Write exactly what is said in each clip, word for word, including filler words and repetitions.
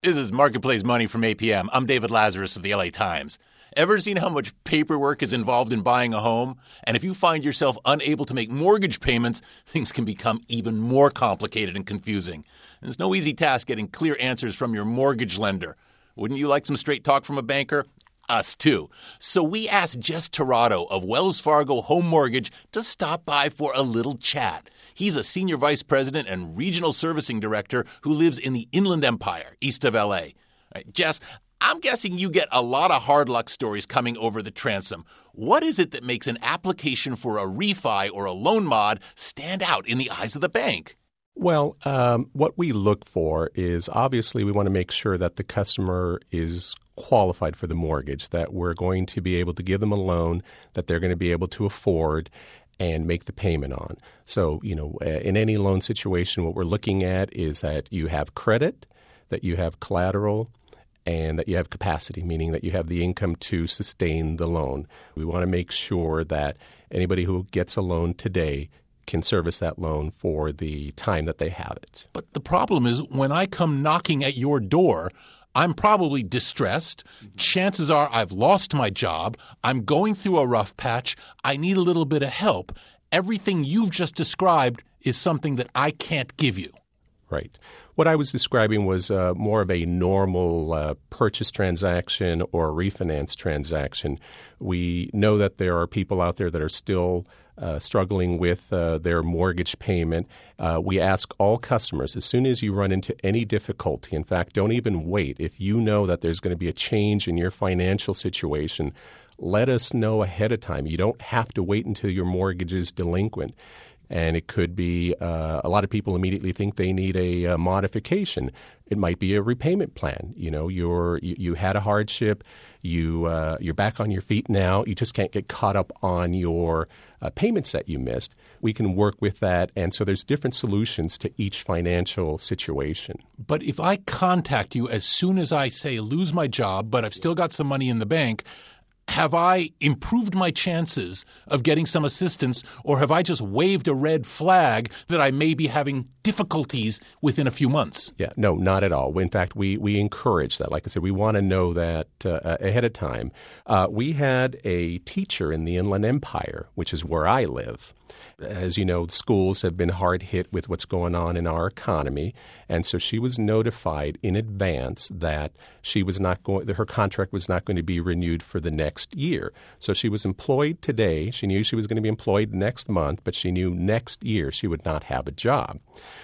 This is Marketplace Money from A P M. I'm David Lazarus of the L A Times. Ever seen how much paperwork is involved in buying a home? And if you find yourself unable to make mortgage payments, things can become even more complicated and confusing. And it's no easy task getting clear answers from your mortgage lender. Wouldn't you like some straight talk from a banker? Us too. So we asked Jess Tirado of Wells Fargo Home Mortgage to stop by for a little chat. He's a senior vice president and regional servicing director who lives in the Inland Empire, east of L A. Right, Jess, I'm guessing you get a lot of hard luck stories coming over the transom. What is it that makes an application for a refi or a loan mod stand out in the eyes of the bank? Well, um, what we look for is obviously we want to make sure that the customer is qualified for the mortgage, that we're going to be able to give them a loan that they're going to be able to afford and make the payment on. So, you know, in any loan situation, what we're looking at is that you have credit, that you have collateral, and that you have capacity, meaning that you have the income to sustain the loan. We want to make sure that anybody who gets a loan today can service that loan for the time that they have it. But the problem is when I come knocking at your door, I'm probably distressed. Chances are I've lost my job. I'm going through a rough patch. I need a little bit of help. Everything you've just described is something that I can't give you. Right. What I was describing was uh, more of a normal uh, purchase transaction or refinance transaction. We know that there are people out there that are still uh, struggling with uh, their mortgage payment. Uh, we ask all customers, as soon as you run into any difficulty, in fact, don't even wait. If you know that there's going to be a change in your financial situation, let us know ahead of time. You don't have to wait until your mortgage is delinquent. And it could be uh, a lot of people immediately think they need a, a modification. It might be a repayment plan. You know, you're you, you had a hardship, you uh, you're back on your feet now. You just can't get caught up on your uh, payments that you missed. We can work with that, and so there's different solutions to each financial situation. But if I contact you as soon as I say lose my job, but I've still got some money in the bank, have I improved my chances of getting some assistance, or have I just waved a red flag that I may be having difficulties within a few months? Yeah, no, not at all. In fact, we, we encourage that. Like I said, we want to know that uh, ahead of time. Uh, we had a teacher in the Inland Empire, which is where I live. As you know, schools have been hard hit with what's going on in our economy, and so she was notified in advance that she was not going, that her contract was not going to be renewed for the next year. So she was employed today. She knew she was going to be employed next month, but she knew next year she would not have a job.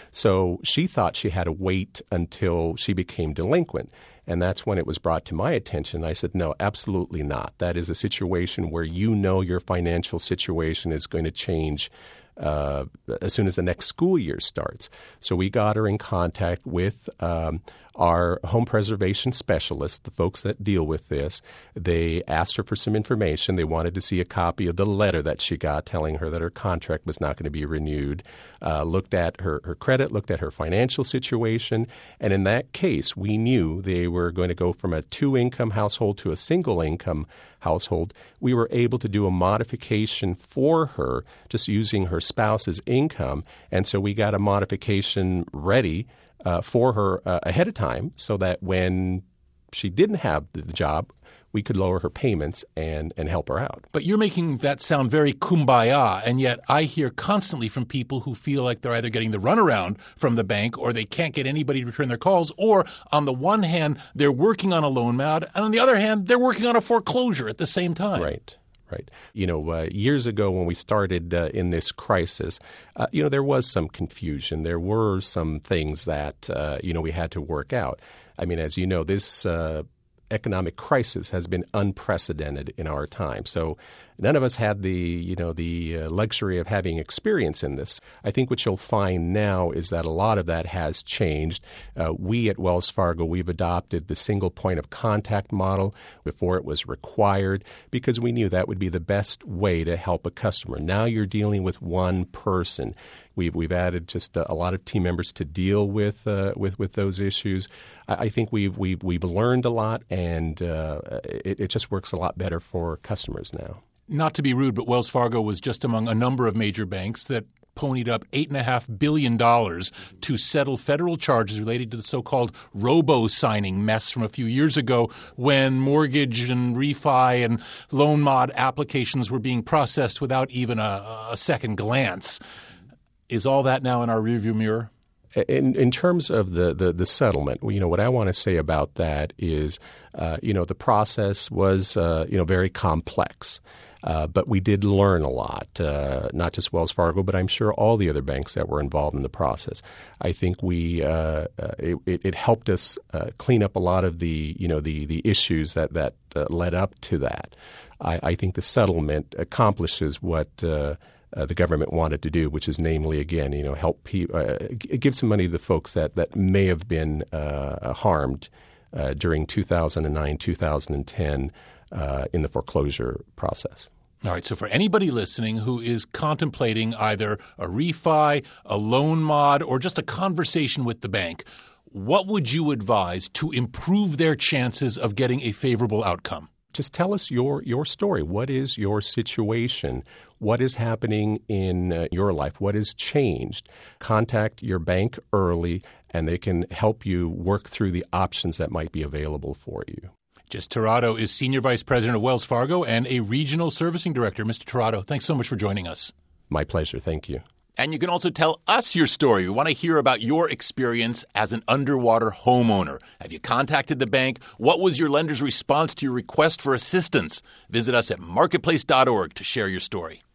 So she thought she had to wait until she became delinquent. And that's when it was brought to my attention. I said, no, absolutely not. That is a situation where you know your financial situation is going to change uh, as soon as the next school year starts. So we got her in contact with um, our home preservation specialists, the folks that deal with this. They asked her for some information. They wanted to see a copy of the letter that she got telling her that her contract was not going to be renewed, uh, looked at her, her credit, looked at her financial situation. And in that case, we knew they were going to go from a two-income household to a single-income household. We were able to do a modification for her just using her spouse's income. And so we got a modification ready Uh, for her uh, ahead of time so that when she didn't have the job, we could lower her payments and, and help her out. But you're making that sound very kumbaya, and yet I hear constantly from people who feel like they're either getting the runaround from the bank or they can't get anybody to return their calls, or on the one hand, they're working on a loan mod, and on the other hand, they're working on a foreclosure at the same time. Right. Right. You know, uh, years ago when we started uh, in this crisis, uh, you know, there was some confusion. There were some things that, uh, you know, we had to work out. I mean, as you know, this uh, economic crisis has been unprecedented in our time. So none of us had the, you know, the uh, luxury of having experience in this. I think what you'll find now is that a lot of that has changed. Uh, we at Wells Fargo, we've adopted the single point of contact model. Before it was required because we knew that would be the best way to help a customer. Now you're dealing with one person. We've we've added just a, a lot of team members to deal with uh, with with those issues. I, I think we've we've we've learned a lot, and uh, it, it just works a lot better for customers now. Not to be rude, but Wells Fargo was just among a number of major banks that ponied up eight point five billion dollars to settle federal charges related to the so-called robo-signing mess from a few years ago when mortgage and refi and loan mod applications were being processed without even a, a second glance. Is all that now in our rearview mirror? In, in terms of the, the, the settlement, you know, what I want to say about that is, uh, you know, the process was, uh, you know, very complex. Uh, but we did learn a lot, uh, not just Wells Fargo, but I'm sure all the other banks that were involved in the process. I think we uh, uh, it, it helped us uh, clean up a lot of the you know the the issues that that uh, led up to that. I, I think the settlement accomplishes what uh, uh, the government wanted to do, which is namely, again, you know, help pe- uh, give some money to the folks that that may have been uh, harmed uh, during two thousand nine, two thousand ten. Uh, in the foreclosure process. All right. So for anybody listening who is contemplating either a refi, a loan mod, or just a conversation with the bank, what would you advise to improve their chances of getting a favorable outcome? Just tell us your your story. What is your situation? What is happening in uh, your life? What has changed? Contact your bank early, and they can help you work through the options that might be available for you. Jess Tirado is Senior Vice President of Wells Fargo and a Regional Servicing Director. Mister Tirado, thanks so much for joining us. My pleasure. Thank you. And you can also tell us your story. We want to hear about your experience as an underwater homeowner. Have you contacted the bank? What was your lender's response to your request for assistance? Visit us at marketplace dot org to share your story.